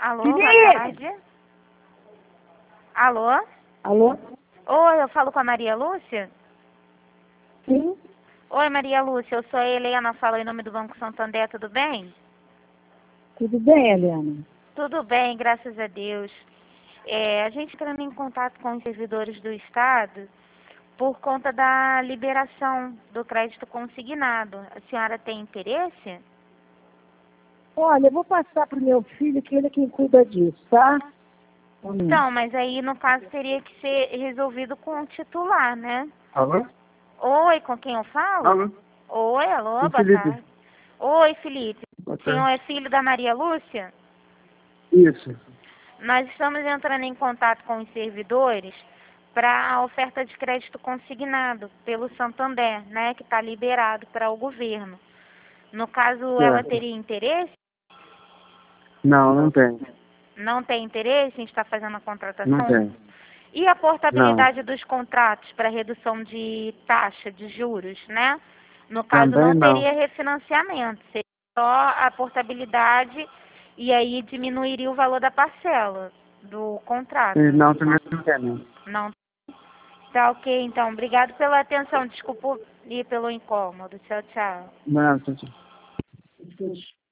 Alô, boa Felipe! tarde. Alô? Alô? Oi, eu falo com a Maria Lúcia? Sim? Oi, Maria Lúcia, eu sou a Helena, falo em nome do Banco Santander, tudo bem? Tudo bem, Helena? Tudo bem, graças a Deus. A gente entrando em contato com os servidores do Estado por conta da liberação do crédito consignado. A senhora tem interesse? Olha, eu vou passar para o meu filho, que ele é quem cuida disso, tá? Então, mas aí no caso teria que ser resolvido com o titular, né? Alô? Oi, com quem eu falo? Alô? Oi, alô, O boa Felipe. tarde. Oi, Felipe. Boa O senhor tarde. é filho da Maria Lúcia? Isso. Nós estamos entrando em contato com os servidores para a oferta de crédito consignado pelo Santander, né, que está liberado para o governo. No caso, ela Certo. teria interesse? Não, não tem. Não tem interesse em estar fazendo a Não contratação? tem. E a Não. portabilidade dos contratos para redução de taxa de juros, né? No caso, Também não não. teria refinanciamento, seria só a portabilidade e aí diminuiria o valor da parcela do contrato. E não, também não tem, não. Não. Tá ok, então. Obrigado pela atenção. Desculpa e pelo incômodo. Tchau, tchau. Não, tchau, tchau.